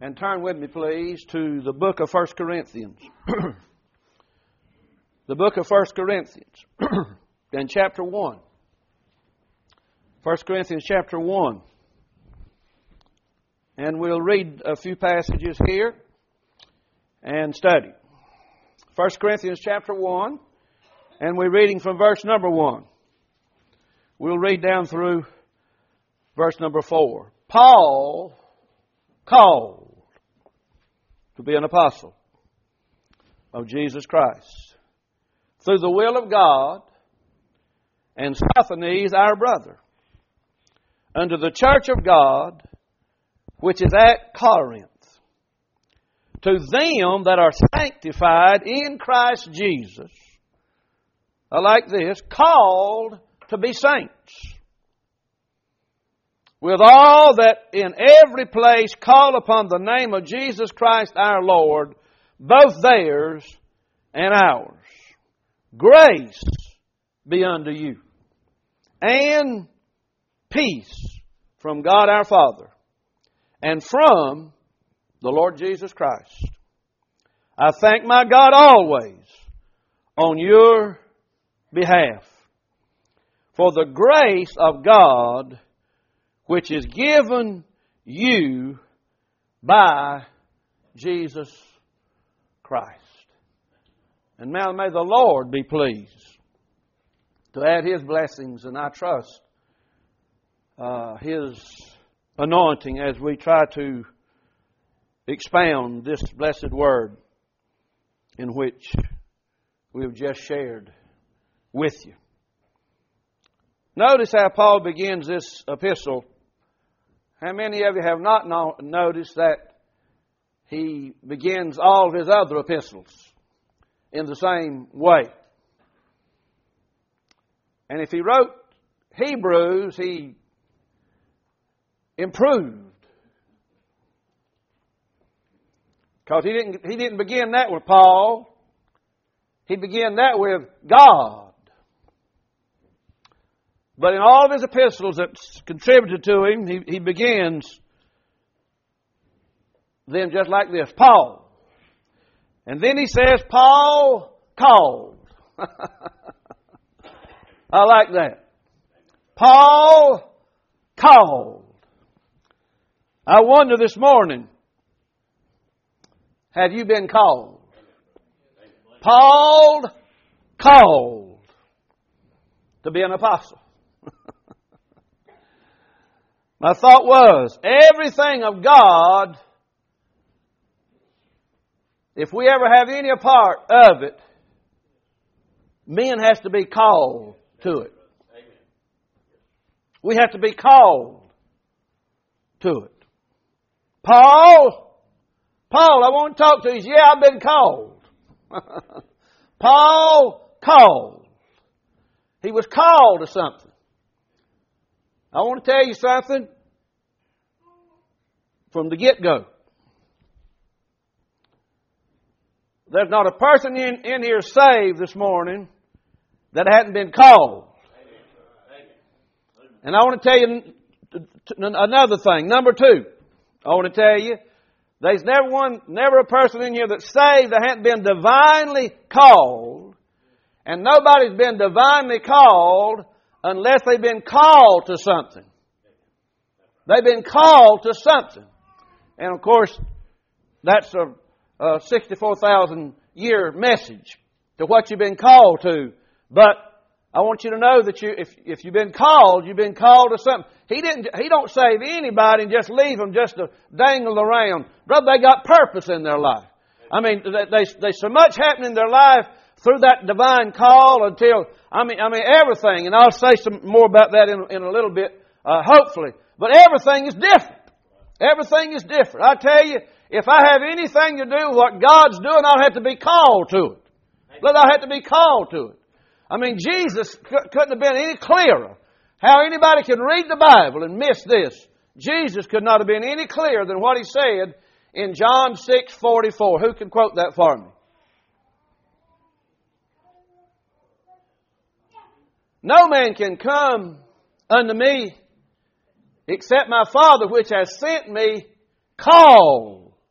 And turn with me, please, to the book of 1 Corinthians. The book of 1 Corinthians and chapter 1. 1 Corinthians chapter 1. And we'll read a few passages here and study. 1 Corinthians chapter 1, and we're reading from verse number 1. We'll read down through verse number 4. Paul, called to be an apostle of Jesus Christ, through the will of God, and Sosthenes our brother, unto the church of God, which is at Corinth, to them that are sanctified in Christ Jesus. I like this, called to be saints, with all that in every place call upon the name of Jesus Christ our Lord, both theirs and ours. Grace be unto you, and peace from God our Father, and from the Lord Jesus Christ. I thank my God always on your behalf for the grace of God which is given you by Jesus Christ. And now may the Lord be pleased to add His blessings, and I trust His anointing as we try to expound this blessed word in which we have just shared with you. Notice how Paul begins this epistle. How many of you have not noticed that he begins all of his other epistles in the same way? And if he wrote Hebrews, he improved. Because he didn't begin that with Paul. He began that with God. But in all of his epistles that's contributed to him, he begins them just like this, Paul. And then he says, Paul called. I like that. Paul called. I wonder this morning, have you been called? Paul called to be an apostle. My thought was, everything of God, if we ever have any part of it, men has to be called to it. We have to be called to it. Paul, I want to talk to you. Yeah, I've been called. Paul called. He was called to something. I want to tell you something from the get-go. There's not a person in here saved this morning that hadn't been called. And I want to tell you another thing. Number 2, I want to tell you, there's never a person in here that's saved that hadn't been divinely called. And nobody's been divinely called unless they've been called to something. They've been called to something. And of course, that's a 64,000-year message to what you've been called to. But I want you to know that if you've been called to something. He don't save anybody and just leave them just to dangle around. Brother, they got purpose in their life. I mean, there's so much happening in their life through that divine call until, I mean everything. And I'll say some more about that in a little bit, hopefully. But everything is different. Everything is different. I tell you, if I have anything to do with what God's doing, I'll have to be called to it. But I'll have to be called to it. I mean, Jesus couldn't have been any clearer. How anybody can read the Bible and miss this. Jesus could not have been any clearer than what He said in John 6:44. Who can quote that for me? No man can come unto me except my Father which has sent me call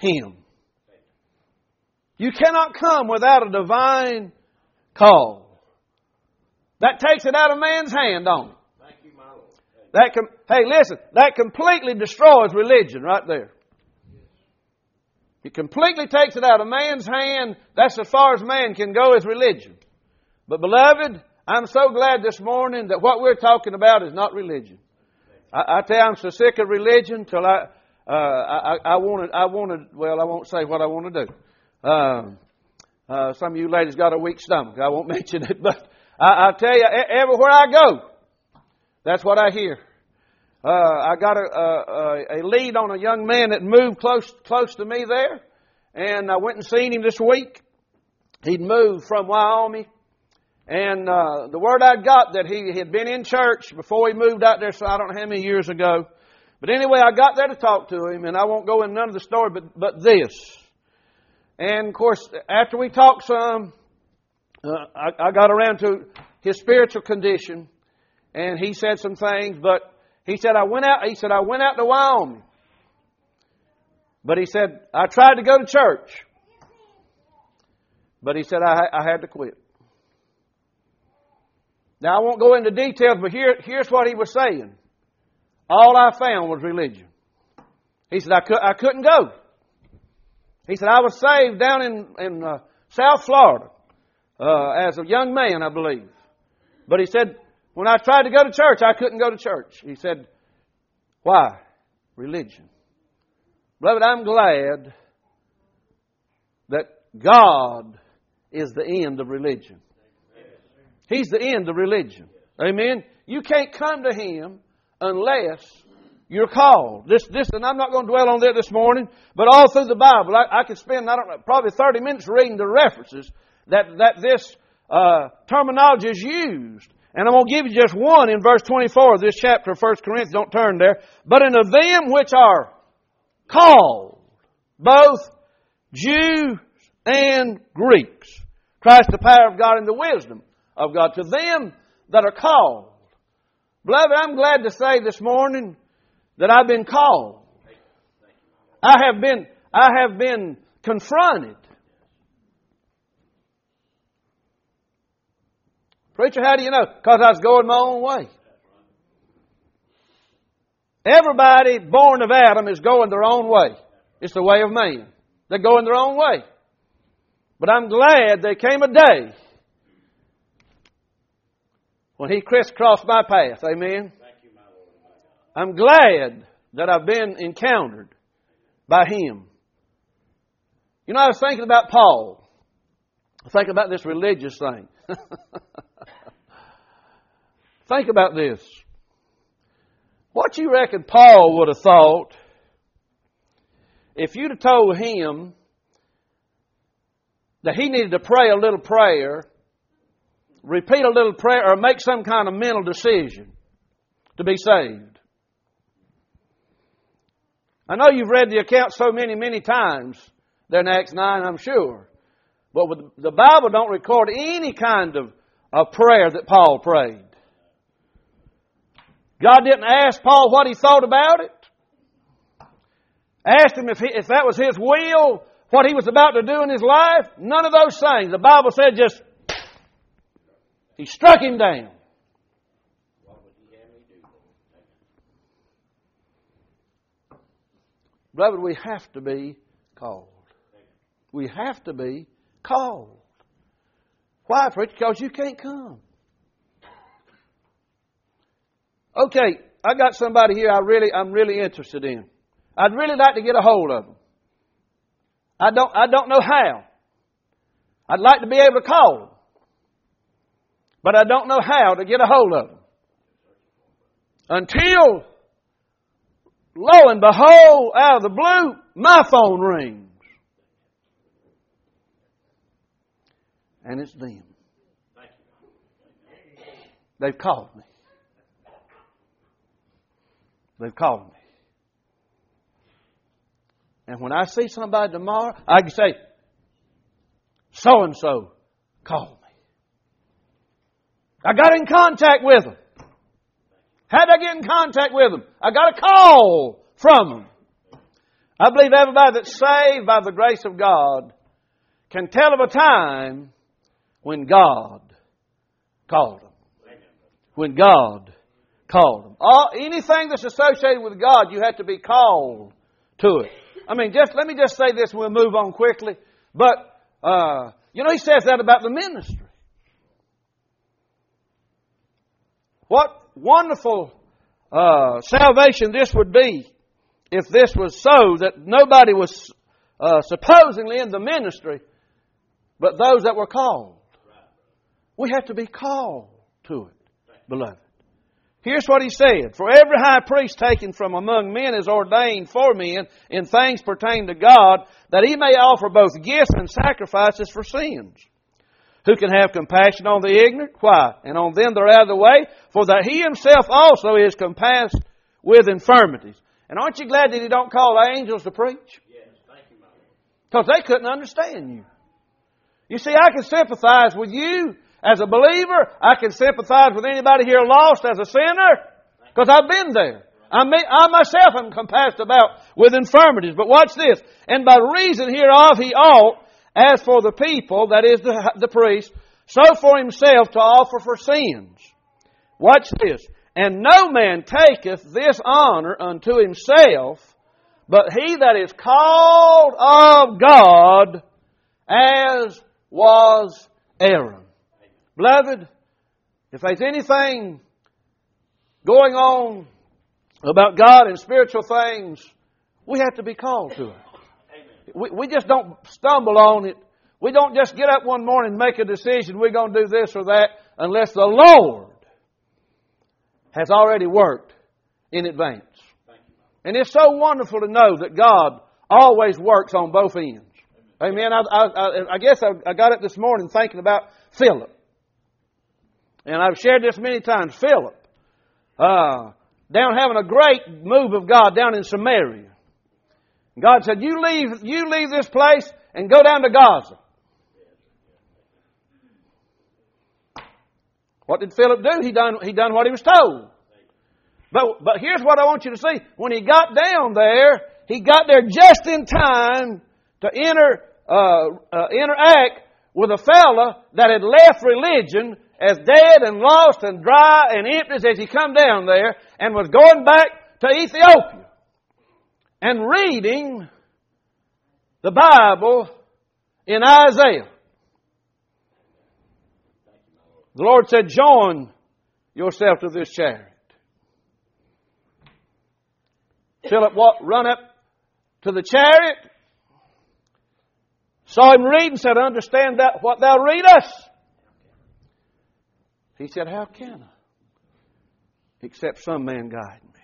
Him. You cannot come without a divine call. That takes it out of man's hand, don't it? Thank you, my Lord. Hey, listen, that completely destroys religion right there. It completely takes it out of man's hand. That's as far as man can go as religion. But beloved, I'm so glad this morning that what we're talking about is not religion. I tell you, I'm so sick of religion till I wanted, well, I won't say what I want to do. Some of you ladies got a weak stomach. I won't mention it, but I tell you, everywhere I go, that's what I hear. I got a lead on a young man that moved close to me there, and I went and seen him this week. He'd moved from Wyoming, and the word I got that he had been in church before he moved out there, so I don't know how many years ago. But anyway, I got there to talk to him, and I won't go into none of the story, but this. And of course, after we talked some, I got around to his spiritual condition, and he said some things, but he said, I went out to Wyoming. But he said, I tried to go to church. But he said, I had to quit. Now, I won't go into details, but here's what he was saying. All I found was religion. He said, I couldn't go. He said, I was saved down in South Florida as a young man, I believe. But he said, when I tried to go to church, I couldn't go to church. He said, why? Religion. Beloved, I'm glad that God is the end of religion. He's the end of religion. Amen? You can't come to Him unless you're called. This, and I'm not going to dwell on that this morning, but all through the Bible, I could spend, probably 30 minutes reading the references that this terminology is used. And I'm going to give you just one in verse 24 of this chapter of 1 Corinthians. Don't turn there. But unto them which are called, both Jews and Greeks, Christ the power of God and the wisdom of God. To them that are called. Beloved, I'm glad to say this morning that I've been called. I have been confronted. Preacher, how do you know? Because I was going my own way. Everybody born of Adam is going their own way. It's the way of man. They're going their own way. But I'm glad there came a day when He crisscrossed my path. Amen? I'm glad that I've been encountered by Him. You know, I was thinking about Paul. I think about this religious thing. Think about this. What you reckon Paul would have thought if you'd have told him that he needed to pray a little prayer, repeat a little prayer, or make some kind of mental decision to be saved? I know you've read the account so many times there in Acts 9, I'm sure. But the Bible don't record any kind of prayer that Paul prayed. God didn't ask Paul what he thought about it. Asked him if that was his will, what he was about to do in his life. None of those things. The Bible said just, He struck him down. Beloved, we have to be called. We have to be called. Why, preacher? Because you can't come. Okay, I got somebody here I'm really interested in. I'd really like to get a hold of them. I don't know how. I'd like to be able to call them. But I don't know how to get a hold of them. Until, lo and behold, out of the blue, my phone rings. And it's them. They've called me. They've called me. And when I see somebody tomorrow, I can say, so-and-so called me. I got in contact with them. How did I get in contact with them? I got a call from them. I believe everybody that's saved by the grace of God can tell of a time when God called them. When God called them. Anything that's associated with God, you have to be called to it. I mean, let me just say this and we'll move on quickly. But, he says that about the ministry. What wonderful salvation this would be if this was so, that nobody was supposedly in the ministry, but those that were called. We have to be called to it, beloved. Here's what he said. For every high priest taken from among men is ordained for men in things pertaining to God, that he may offer both gifts and sacrifices for sins. Who can have compassion on the ignorant? Why? And on them that are out of the way? For that he himself also is compassed with infirmities. And aren't you glad that he don't call angels to preach? Yes, thank you, my Lord. Because they couldn't understand you. You see, I can sympathize with you as a believer. I can sympathize with anybody here lost as a sinner. Because I've been there. I myself am compassed about with infirmities. But watch this. And by reason hereof he ought, as for the people, that is the priest, so for himself to offer for sins. Watch this. And no man taketh this honor unto himself, but he that is called of God, as was Aaron. Beloved, if there's anything going on about God and spiritual things, we have to be called to it. We just don't stumble on it. We don't just get up one morning and make a decision, we're going to do this or that, unless the Lord has already worked in advance. And it's so wonderful to know that God always works on both ends. Amen. I guess I got it this morning thinking about Philip. And I've shared this many times. Philip, down having a great move of God down in Samaria. God said, you leave this place and go down to Gaza. What did Philip do? He done what he was told. But here's what I want you to see. When he got down there, he got there just in time to interact with a fella that had left religion as dead and lost and dry and empty as he come down there, and was going back to Ethiopia and reading the Bible in Isaiah. The Lord said, join yourself to this chariot. Philip run up to the chariot, saw him read and said, understand that what thou readest? He said, how can I? Except some man guide me.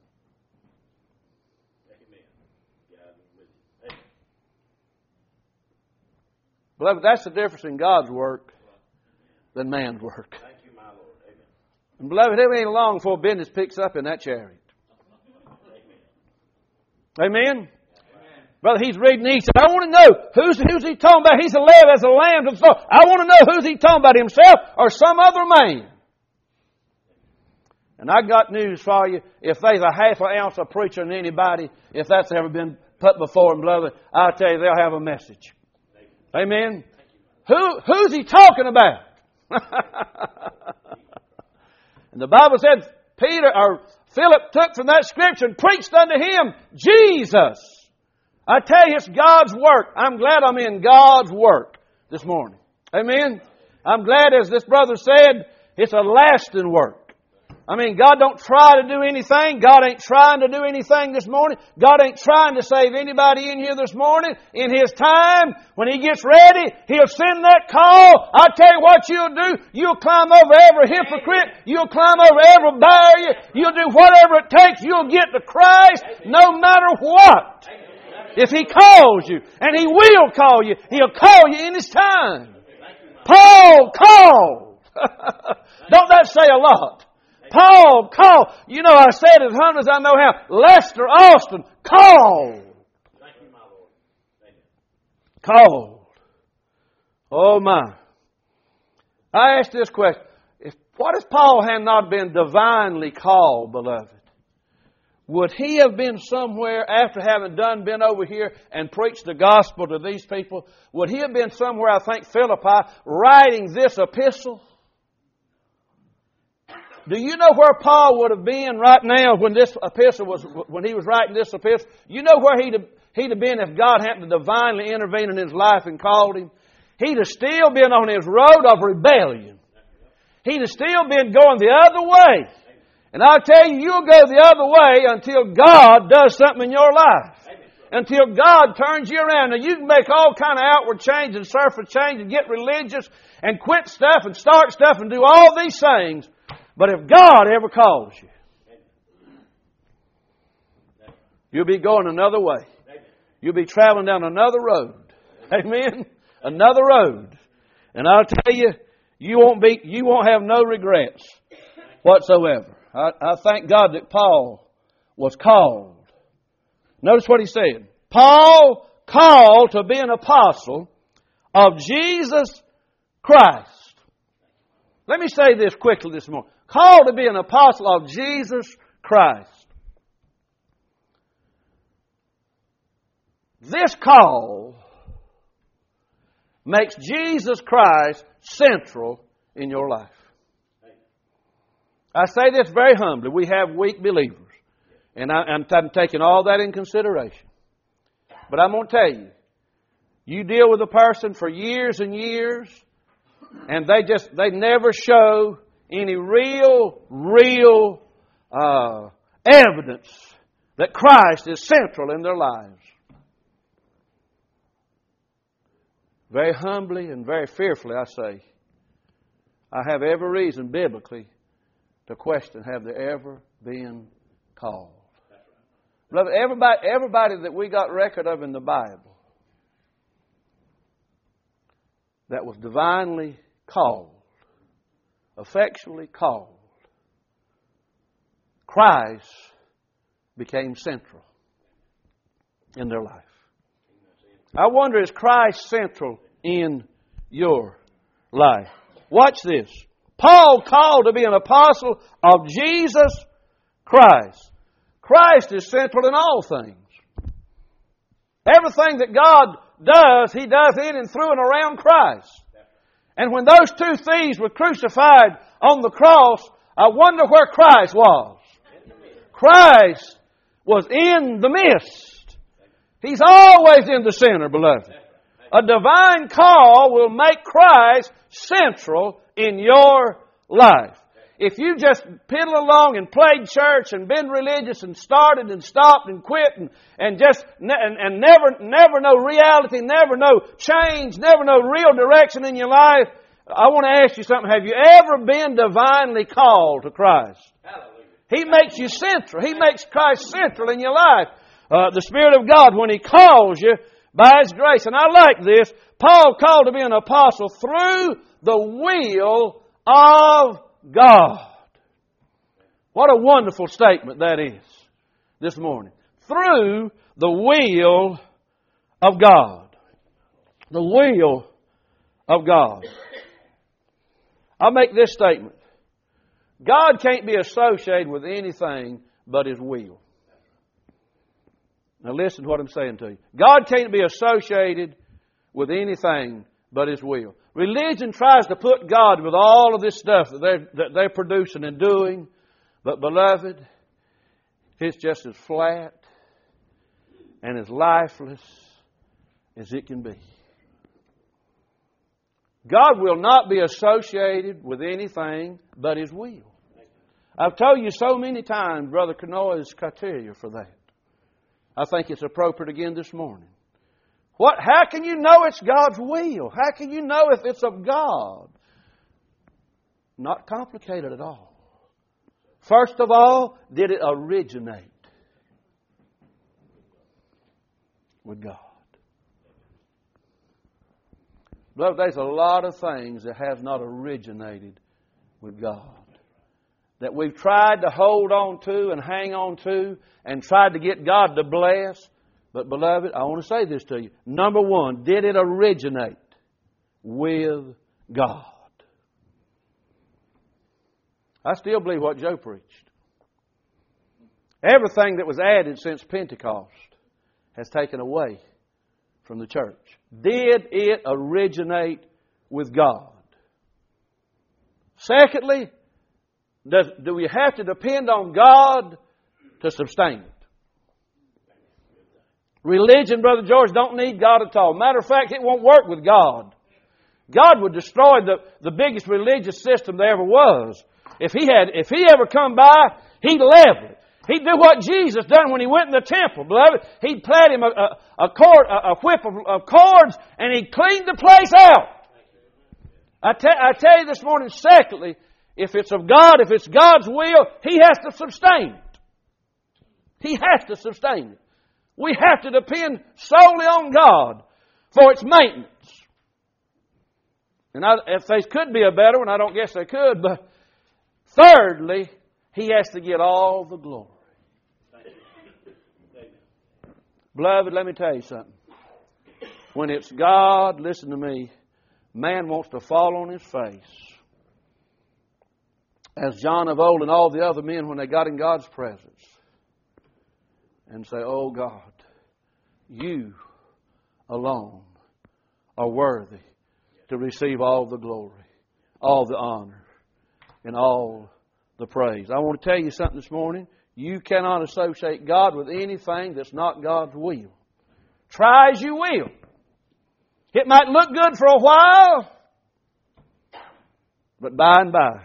Beloved, that's the difference in God's work than man's work. Thank you, my Lord. Amen. And beloved, it ain't long before business picks up in that chariot. Amen? Brother, he's reading, he said, I want to know, who's he talking about? He's led as a lamb to the slaughter. I want to know who's he talking about, himself or some other man. And I got news for you. If there's a half an ounce of preacher in anybody, if that's ever been put before him, brother, I'll tell you, they'll have a message. Amen? Who's he talking about? And the Bible said Philip took from that scripture and preached unto him Jesus. I tell you, it's God's work. I'm glad I'm in God's work this morning. Amen? I'm glad, as this brother said, it's a lasting work. I mean, God don't try to do anything. God ain't trying to do anything this morning. God ain't trying to save anybody in here this morning. In His time, when He gets ready, He'll send that call. I'll tell you what you'll do. You'll climb over every hypocrite. You'll climb over every barrier. You'll do whatever it takes. You'll get to Christ no matter what. If He calls you, and He will call you, He'll call you in His time. Paul called. Don't that say a lot? Paul called. You know, I said it as hundreds I know how. Lester Austin called. Called. Oh my. I asked this question. What if Paul had not been divinely called, beloved? would he have been somewhere after having been over here and preached the gospel to these people? Would he have been somewhere, I think, Philippi, writing this epistle? Do you know where Paul would have been right now when he was writing this epistle? You know where he'd have been if God hadn't divinely intervened in his life and called him? He'd have still been on his road of rebellion. He'd have still been going the other way. And I'll tell you, you'll go the other way until God does something in your life. Until God turns you around. Now, you can make all kind of outward change and surface change and get religious and quit stuff and start stuff and do all these things. But if God ever calls you, you'll be going another way. You'll be traveling down another road. Amen? Another road. And I'll tell you, you won't have no regrets whatsoever. I thank God that Paul was called. Notice what he said. Paul called to be an apostle of Jesus Christ. Let me say this quickly this morning. Called to be an apostle of Jesus Christ. This call makes Jesus Christ central in your life. I say this very humbly. We have weak believers. And I'm taking all that in consideration. But I'm going to tell you, you deal with a person for years and years, and they never show any real evidence that Christ is central in their lives. Very humbly and very fearfully, I say, I have every reason biblically to question, have they ever been called? Beloved, everybody that we got record of in the Bible that was divinely called, effectually called, Christ became central in their life. I wonder, is Christ central in your life? Watch this. Paul called to be an apostle of Jesus Christ. Christ is central in all things. Everything that God does, He does in and through and around Christ. And when those two thieves were crucified on the cross, I wonder where Christ was. Christ was in the midst. He's always in the center, beloved. A divine call will make Christ central in your life. If you just piddle along and played church and been religious and started and stopped and quit and never know reality, never know change, never know real direction in your life, I want to ask you something. Have you ever been divinely called to Christ? Hallelujah. He makes you central. He makes Christ central in your life. The Spirit of God, when He calls you by His grace. And I like this. Paul called to be an apostle through the will of God. What a wonderful statement that is this morning. Through the will of God. The will of God. I'll make this statement. God can't be associated with anything but His will. Now listen to what I'm saying to you. God can't be associated with anything but His will. Religion tries to put God with all of this stuff that they're producing and doing. But beloved, it's just as flat and as lifeless as it can be. God will not be associated with anything but His will. I've told you so many times, Brother Canoa's criteria for that. I think it's appropriate again this morning. How can you know it's God's will? How can you know if it's of God? Not complicated at all. First of all, did it originate with God? Beloved, there's a lot of things that have not originated with God. That we've tried to hold on to and hang on to and tried to get God to bless. But beloved, I want to say this to you. Number one, did it originate with God? I still believe what Joe preached. Everything that was added since Pentecost has taken away from the church. Did it originate with God? Secondly, do we have to depend on God to sustain it? Religion, Brother George, don't need God at all. Matter of fact, it won't work with God. God would destroy the biggest religious system there ever was. If he ever come by, he'd level it. He'd do what Jesus done when he went in the temple, beloved. He'd plant him a whip of cords, and he'd clean the place out. I tell you this morning, secondly, if it's of God, if it's God's will, He has to sustain it. He has to sustain it. We have to depend solely on God for its maintenance. And if there could be a better one, I don't guess there could, but thirdly, He has to get all the glory. Beloved, let me tell you something. When it's God, listen to me, man wants to fall on his face. As John of old and all the other men when they got in God's presence. And say, oh God, You alone are worthy to receive all the glory, all the honor, and all the praise. I want to tell you something this morning. You cannot associate God with anything that's not God's will. Try as you will. It might look good for a while, but by and by,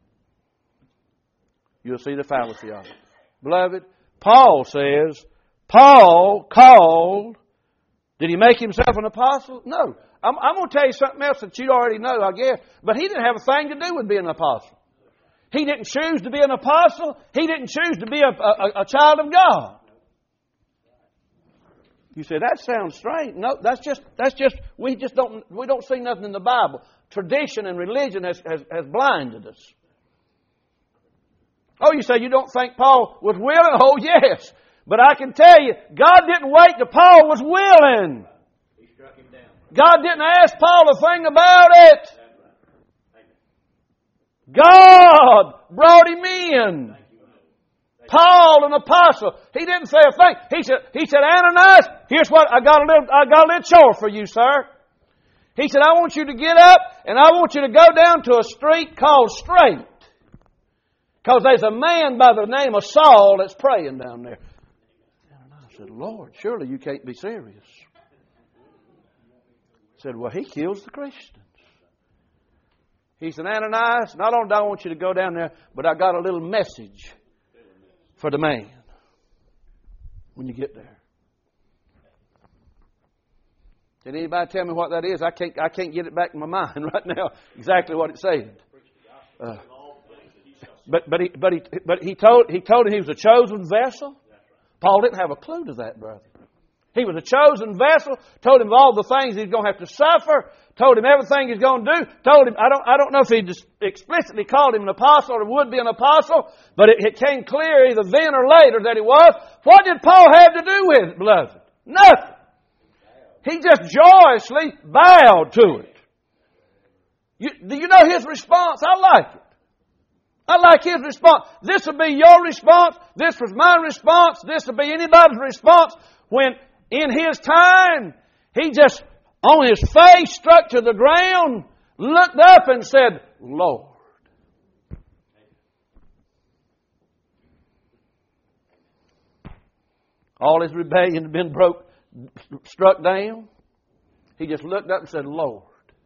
you'll see the fallacy of it. Beloved, Paul says, Paul called. Did he make himself an apostle? No. I'm going to tell you something else that you already know, I guess. But he didn't have a thing to do with being an apostle. He didn't choose to be an apostle. He didn't choose to be a child of God. You say, that sounds strange. No, that's just we don't see nothing in the Bible. Tradition and religion has blinded us. Oh, you say you don't think Paul was willing? Oh, yes. But I can tell you, God didn't wait till Paul was willing. He struck him down. God didn't ask Paul a thing about it. God brought him in. Paul, an apostle, he didn't say a thing. He said, Ananias, here's what I got a little chore for you, sir. He said, I want you to get up and I want you to go down to a street called Straight. Because there's a man by the name of Saul that's praying down there. Ananias said, Lord, surely you can't be serious. He said, well, he kills the Christians. He said, Ananias, not only do I want you to go down there, but I got a little message for the man when you get there. Can anybody tell me what that is? I can't get it back in my mind right now exactly what it said. But he told him he was a chosen vessel. Paul didn't have a clue to that, brother. He was a chosen vessel. Told him all the things he's going to have to suffer. Told him everything he's going to do. Told him, I don't know if he just explicitly called him an apostle or would be an apostle, but it came clear either then or later that he was. What did Paul have to do with it, beloved? Nothing. He just joyously bowed to it. Do you know his response? I like it. I like his response. This will be your response. This was my response. This will be anybody's response when in his time he just on his face struck to the ground, looked up and said, Lord. All his rebellion had been struck down. He just looked up and said, Lord.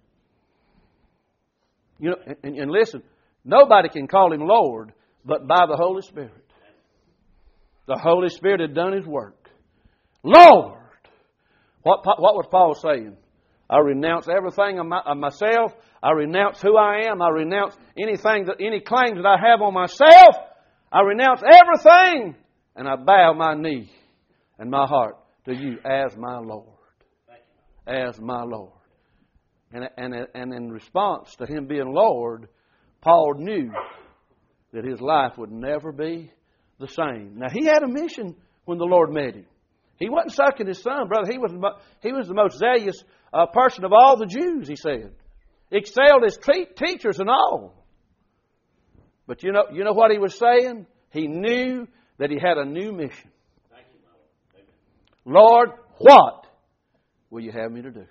You know, and listen, nobody can call him Lord but by the Holy Spirit. The Holy Spirit had done His work. Lord! What was Paul saying? I renounce everything of myself. I renounce who I am. I renounce any claims that I have on myself. I renounce everything. And I bow my knee and my heart to You as my Lord. As my Lord. And in response to Him being Lord, Paul knew that his life would never be the same. Now, he had a mission when the Lord met him. He wasn't sucking his thumb, brother. He was the most zealous person of all the Jews, he said. Excelled his teachers and all. But you know what he was saying? He knew that he had a new mission. Lord, what will you have me to do?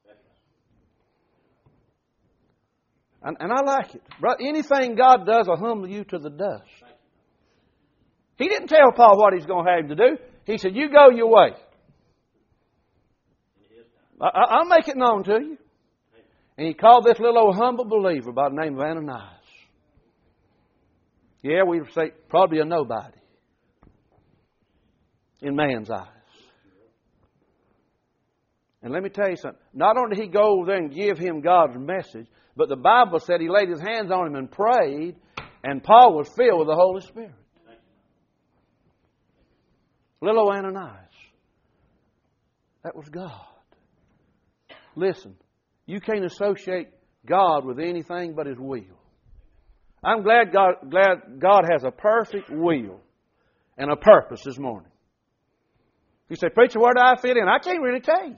And I like it. Anything God does will humble you to the dust. He didn't tell Paul what he's going to have him to do. He said, you go your way. I'll make it known to you. And he called this little old humble believer by the name of Ananias. Yeah, we would say probably a nobody in man's eyes. And let me tell you something. Not only did he go over there and give him God's message, but the Bible said he laid his hands on him and prayed, and Paul was filled with the Holy Spirit. Little old Ananias. That was God. Listen, you can't associate God with anything but His will. I'm glad God has a perfect will and a purpose this morning. You say, preacher, where do I fit in? I can't really tell you.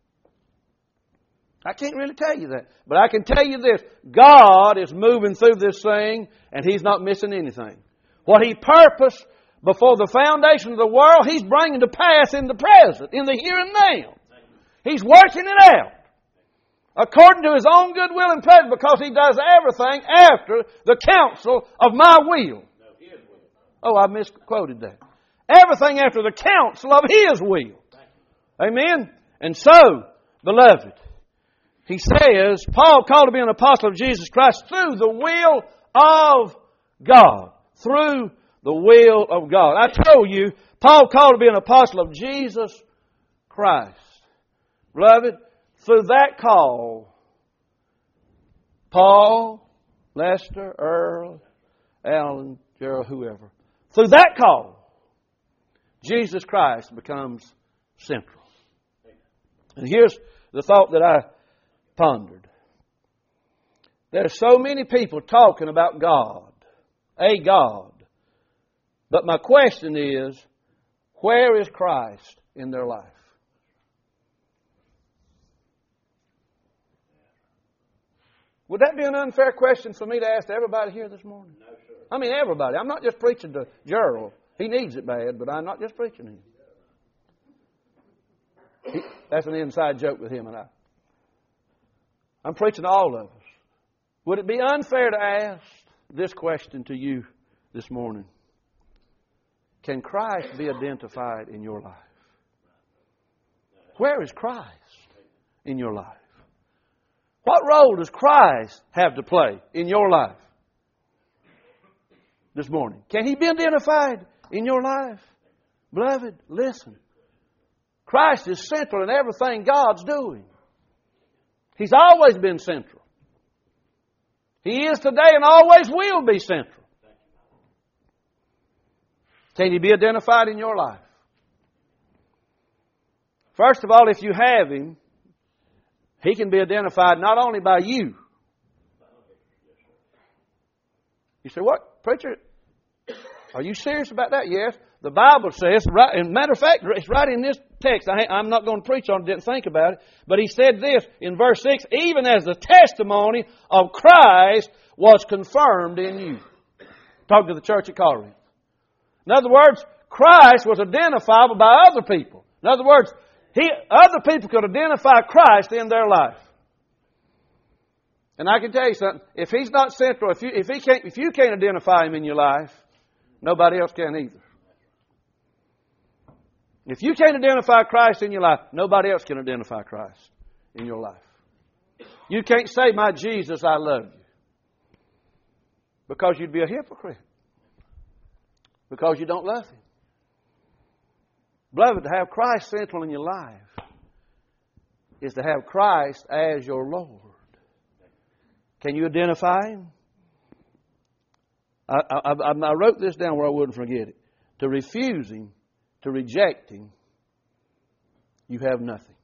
I can't really tell you that. But I can tell you this. God is moving through this thing and He's not missing anything. What He purposed before the foundation of the world, He's bringing to pass in the present, in the here and now. He's working it out according to His own good will and pleasure, because He does everything after the counsel of my will. Oh, I misquoted that. Everything after the counsel of His will. Amen? And so, beloved, he says, Paul called to be an apostle of Jesus Christ through the will of God. Through the will of God. I told you, Paul called to be an apostle of Jesus Christ. Beloved, through that call, Paul, Lester, Earl, Alan, Gerald, whoever, through that call, Jesus Christ becomes central. And here's the thought that I pondered. There are so many people talking about God, a God. But my question is, where is Christ in their life? Would that be an unfair question for me to ask everybody here this morning? No, sir. I mean, everybody. I'm not just preaching to Gerald. He needs it bad, but I'm not just preaching to him. That's an inside joke with him and I. I'm preaching to all of us. Would it be unfair to ask this question to you this morning? Can Christ be identified in your life? Where is Christ in your life? What role does Christ have to play in your life this morning? Can He be identified in your life? Beloved, listen. Christ is central in everything God's doing. He's always been central. He is today and always will be central. Can He be identified in your life? First of all, if you have Him, He can be identified not only by you. You say, what, preacher? Are you serious about that? Yes. The Bible says, right, and matter of fact, it's right in this text. I'm not going to preach on it, didn't think about it. But he said this in verse 6, even as the testimony of Christ was confirmed in you. Talking to the church at Corinth. In other words, Christ was identifiable by other people. In other words, other people could identify Christ in their life. And I can tell you something. If He's not central, if you can't identify Him in your life, nobody else can either. If you can't identify Christ in your life, nobody else can identify Christ in your life. You can't say, my Jesus, I love you. Because you'd be a hypocrite. Because you don't love Him. Beloved, to have Christ central in your life is to have Christ as your Lord. Can you identify Him? I wrote this down where I wouldn't forget it. To refuse Him, to reject Him, you have nothing.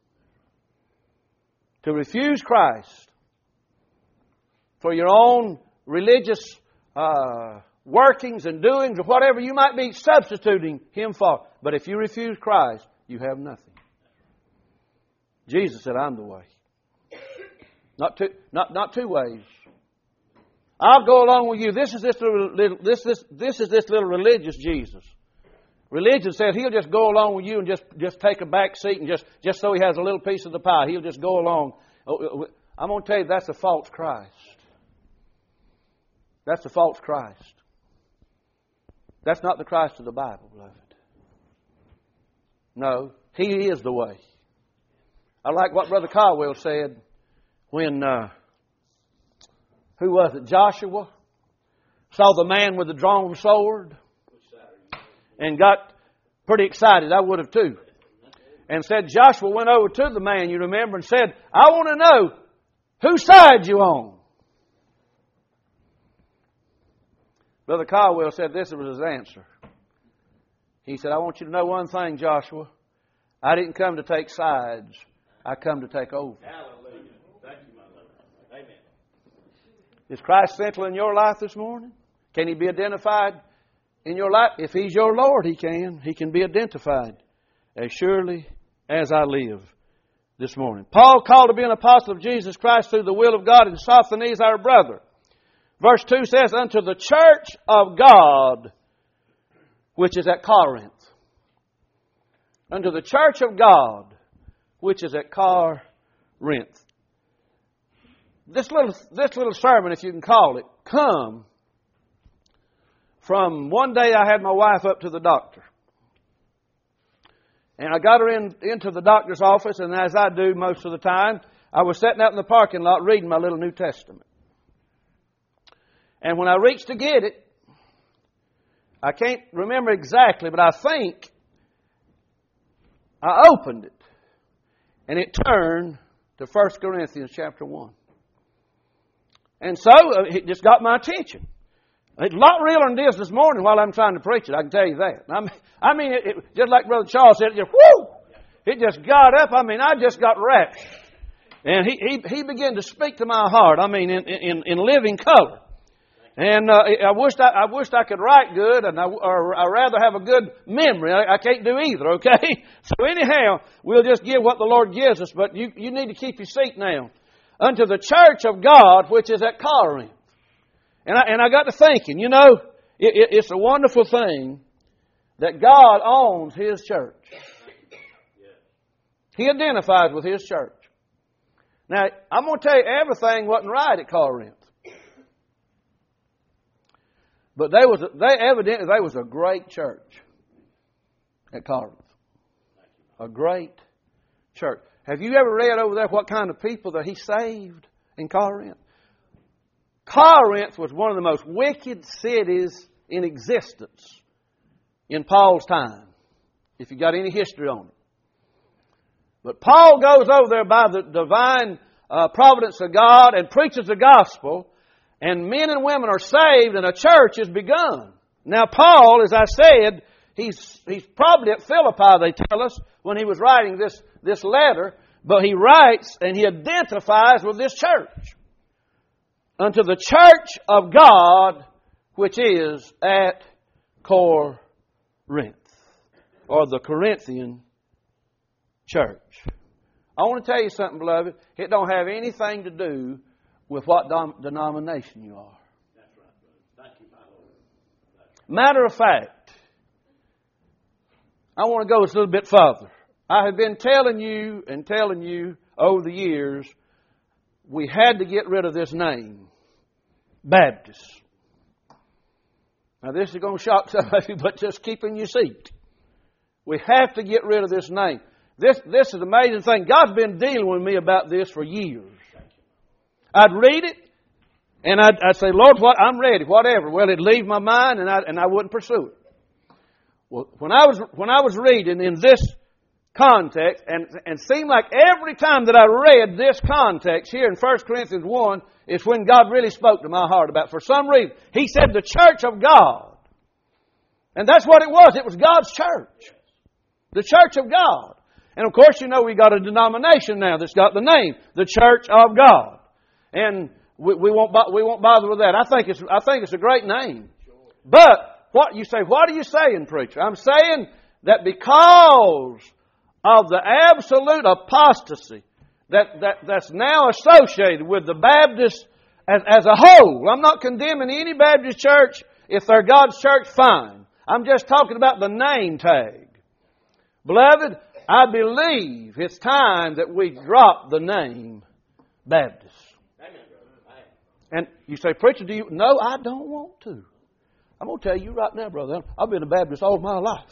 To refuse Christ for your own religious workings and doings or whatever you might be substituting Him for. But if you refuse Christ, you have nothing. Jesus said, I'm the way. Not two ways. I'll go along with you. This is this little religious Jesus. Religion says he'll just go along with you and just take a back seat and just so he has a little piece of the pie, he'll just go along. I'm going to tell you, that's a false Christ. That's a false Christ. That's not the Christ of the Bible, beloved. No, He is the way. I like what Brother Caldwell said when, who was it, Joshua saw the man with the drawn sword and got pretty excited. I would have too. And said, Joshua went over to the man, you remember, and said, I want to know whose side you on. Brother Caldwell said this was his answer. He said, I want you to know one thing, Joshua. I didn't come to take sides. I come to take over. Hallelujah. Thank you, my Lord. Amen. Is Christ central in your life this morning? Can He be identified in your life? If He's your Lord, He can. He can be identified as surely as I live this morning. Paul, called to be an apostle of Jesus Christ through the will of God, and Sosthenes, our brother. Verse 2 says, unto the church of God, which is at Corinth. Unto the church of God, which is at Corinth. This little sermon, if you can call it, come from one day I had my wife up to the doctor. And I got her into the doctor's office, and as I do most of the time, I was sitting out in the parking lot reading my little New Testament. And when I reached to get it, I can't remember exactly, but I think I opened it. And it turned to 1 Corinthians chapter 1. And so it just got my attention. It's a lot realer than it is this morning while I'm trying to preach it, I can tell you that. I mean, just like Brother Charles said, it just, whoo! It just got up. I mean, I just got raptured. And he began to speak to my heart, I mean, in living color. And I wished I could write good, and I'd rather have a good memory. I can't do either, okay? So anyhow, we'll just give what the Lord gives us, but you need to keep your seat now. Unto the church of God, which is at Corinth. And I got to thinking, you know, it's a wonderful thing that God owns His church. He identifies with His church. Now, I'm going to tell you, everything wasn't right at Corinth. But evidently there was a great church at Corinth. A great church. Have you ever read over there what kind of people that He saved in Corinth? Corinth was one of the most wicked cities in existence in Paul's time, if you got any history on it. But Paul goes over there by the divine providence of God and preaches the gospel, and men and women are saved, and a church is begun. Now Paul, as I said, he's probably at Philippi, they tell us, when he was writing this letter, but he writes and he identifies with this church. Unto the church of God, which is at Corinth, or the Corinthian church. I want to tell you something, beloved. It don't have anything to do with what denomination you are. That's right, brother. Thank you, my Lord. Matter of fact, I want to go a little bit further. I have been telling you over the years, we had to get rid of this name, Baptist. Now this is going to shock some of you, but just keep in your seat. We have to get rid of this name. This is an amazing thing. God's been dealing with me about this for years. I'd read it, and I'd say, Lord, I'm ready, whatever. Well, it'd leave my mind, and I wouldn't pursue it. Well, when I was reading in this context, and seemed like every time that I read this context here in 1 Corinthians 1, is when God really spoke to my heart about it. For some reason, He said the church of God. And that's what it was. It was God's church. The church of God. And of course, you know, we got a denomination now that's got the name, the Church of God. And we won't bother with that. I think it's a great name. But what are you saying, preacher? I'm saying that because of the absolute apostasy that's now associated with the Baptists as a whole. I'm not condemning any Baptist church. If they're God's church, fine. I'm just talking about the name tag. Beloved, I believe it's time that we drop the name Baptist. And you say, preacher, do you? No, I don't want to. I'm going to tell you right now, brother, I've been a Baptist all my life.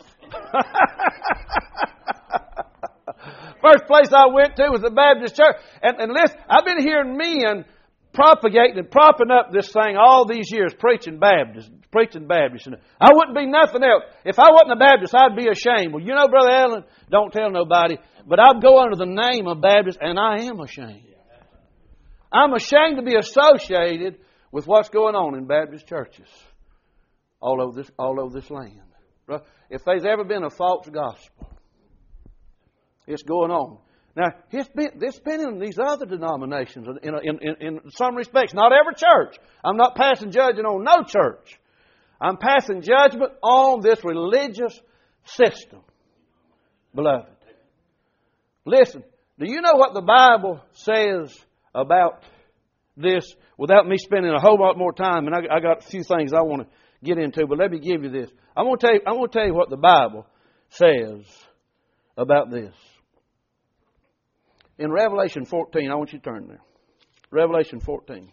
First place I went to was the Baptist church. And listen, I've been hearing men propagating and propping up this thing all these years, preaching Baptist. And I wouldn't be nothing else. If I wasn't a Baptist, I'd be ashamed. Well, you know, Brother Allen, don't tell nobody, but I'd go under the name of Baptist, and I am ashamed. I'm ashamed to be associated with what's going on in Baptist churches all over this land. If there's ever been a false gospel, it's going on. Now, it's been in these other denominations in some respects. Not every church. I'm not passing judgment on no church. I'm passing judgment on this religious system. Beloved, listen, do you know what the Bible says about this without me spending a whole lot more time? And I got a few things I want to get into, but let me give you this. I'm going to tell you what the Bible says about this. In Revelation 14, I want you to turn there. Revelation 14.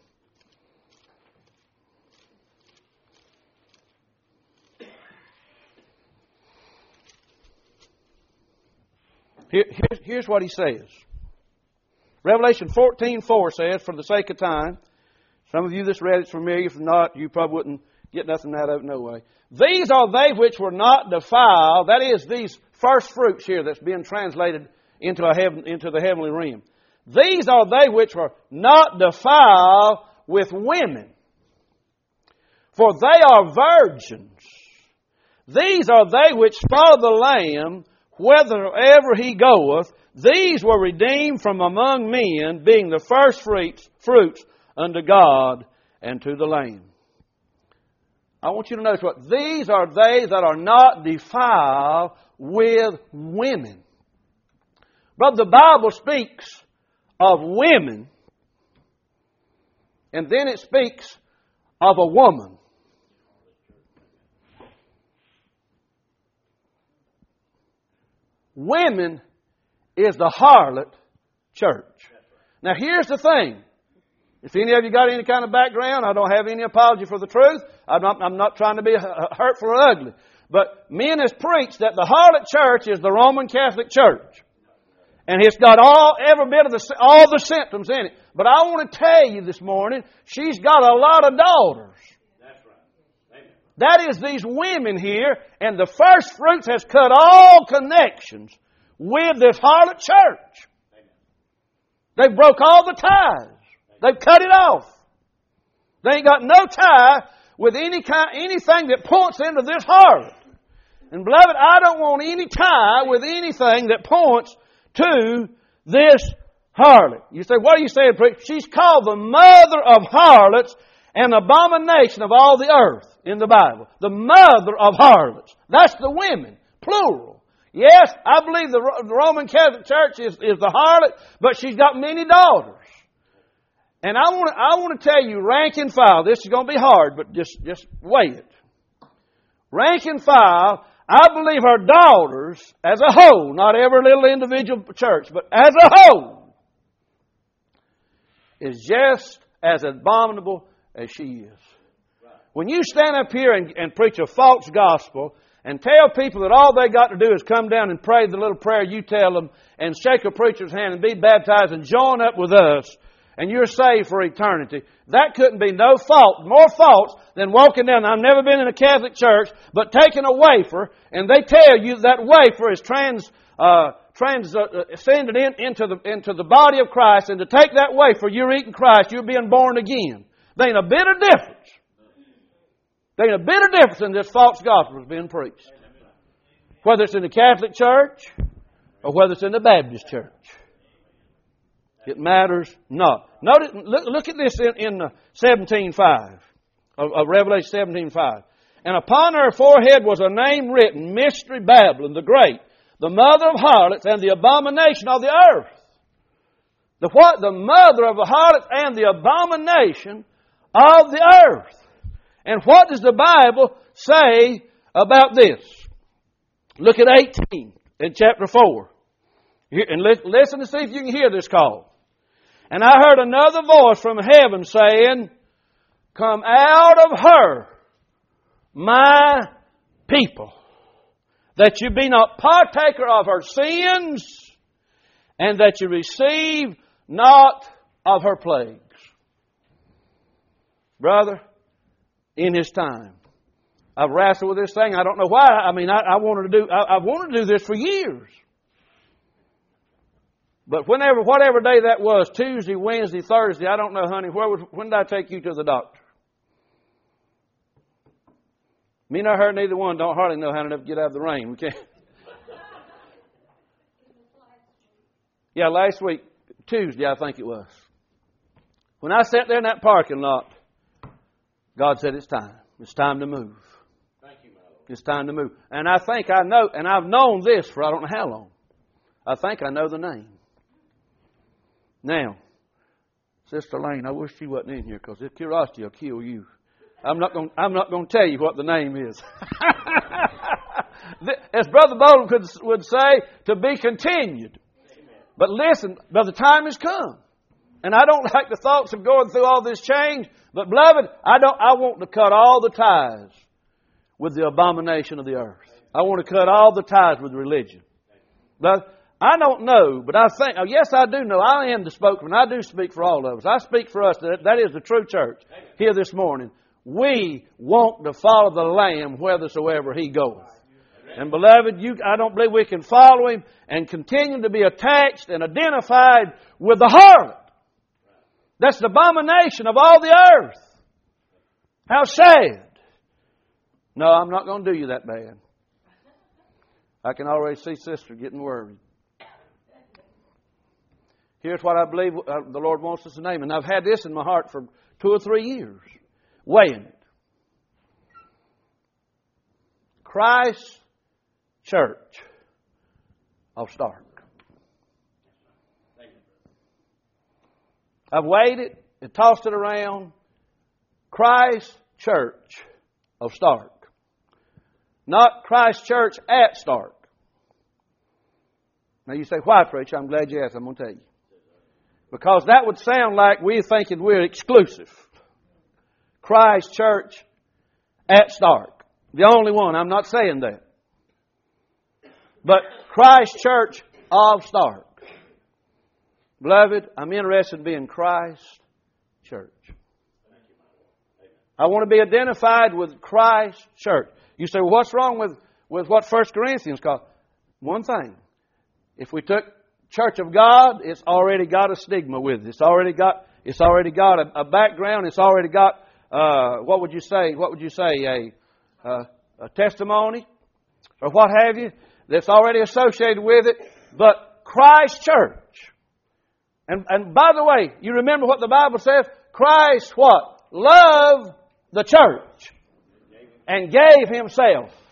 Here's what he says. Revelation 14:4 says, for the sake of time, some of you that's read it's familiar. If not, you probably wouldn't get nothing out of it no way. These are they which were not defiled. That is, these first fruits here that's being translated into the heavenly realm. These are they which were not defiled with women, for they are virgins. These are they which follow the Lamb, whithersoever he goeth. These were redeemed from among men, being the first fruits unto God and to the Lamb. I want you to notice what these are they that are not defiled with women. Brother, the Bible speaks of women, and then it speaks of a woman. Women is the harlot church. Now here's the thing. If any of you got any kind of background, I don't have any apology for the truth. I'm not trying to be hurtful or ugly. But men has preached that the harlot church is the Roman Catholic Church. And it's got every bit of all the symptoms in it. But I want to tell you this morning, she's got a lot of daughters. That's right. Amen. That is these women here, and the first fruits has cut all connections with this harlot church. Amen. They broke all the ties. They've cut it off. They ain't got no tie with anything that points into this harlot. And beloved, I don't want any tie with anything that points to this harlot. You say, what are you saying, preacher? She's called the mother of harlots and abomination of all the earth in the Bible. The mother of harlots. That's the women, plural. Yes, I believe the Roman Catholic Church is the harlot, but she's got many daughters. And I want to tell you, rank and file, this is going to be hard, but just weigh it. Rank and file, I believe her daughters, as a whole, not every little individual church, but as a whole, is just as abominable as she is. When you stand up here and preach a false gospel and tell people that all they got to do is come down and pray the little prayer you tell them and shake a preacher's hand and be baptized and join up with us, and you're saved for eternity, that couldn't be more false than walking down. I've never been in a Catholic church, but taking a wafer, and they tell you that wafer is transcended into the body of Christ, and to take that wafer, you're eating Christ, you're being born again. There ain't a bit of difference. There ain't a bit of difference in this false gospel that's being preached. Whether it's in the Catholic Church or whether it's in the Baptist Church. It matters not. Notice, look at this in 17:5 of Revelation 17:5. And upon her forehead was a name written, Mystery Babylon the Great, the mother of harlots and the abomination of the earth. The mother of the harlots and the abomination of the earth. And what does the Bible say about this. Look at 18 in chapter 4. And listen to see if you can hear this call. And I heard another voice from heaven saying, "Come out of her, my people, that you be not partaker of her sins, and that you receive not of her plagues." Brother, in His time, I've wrestled with this thing. I don't know why. I mean, I've wanted to do this for years. But whatever day that was, Tuesday, Wednesday, Thursday, I don't know, honey, when did I take you to the doctor? Me nor her, neither one, don't hardly know how to get out of the rain. We can't. Yeah, last week, Tuesday, I think it was. When I sat there in that parking lot, God said, it's time. It's time to move. Thank you, my Lord. It's time to move. And I think I know, and I've known this for I don't know how long. I think I know the name. Now, Sister Lane, I wish she wasn't in here because curiosity will kill you. I'm not going to tell you what the name is. As Brother Bowden would say, to be continued. Amen. But listen, the time has come. And I don't like the thoughts of going through all this change. But beloved, I want to cut all the ties with the abomination of the earth. I want to cut all the ties with religion. But I don't know, but I think, yes, I do know. I am the spokesman. I do speak for all of us. I speak for us. That is the true church here this morning. We want to follow the Lamb whithersoever He goeth. And beloved, I don't believe we can follow Him and continue to be attached and identified with the harlot. That's the abomination of all the earth. How sad. No, I'm not going to do you that bad. I can already see Sister getting worried. Here's what I believe the Lord wants us to name. And I've had this in my heart for 2 or 3 years. Weighing it. Christ Church of Stark. I've weighed it and tossed it around. Christ Church of Stark. Not Christ Church at Stark. Now you say, why, preacher? I'm glad you asked. I'm going to tell you. Because that would sound like we're thinking we're exclusive. Christ Church at Stark. The only one. I'm not saying that. But Christ Church of Stark. Beloved, I'm interested in being Christ Church. I want to be identified with Christ Church. You say, well, what's wrong with what 1 Corinthians calls? One thing. If we took Church of God, it's already got a stigma with it. It's already got a background. It's already got what would you say? A testimony or what have you that's already associated with it. But Christ Church. And by the way, you remember what the Bible says? Christ what? Loved the church and gave Himself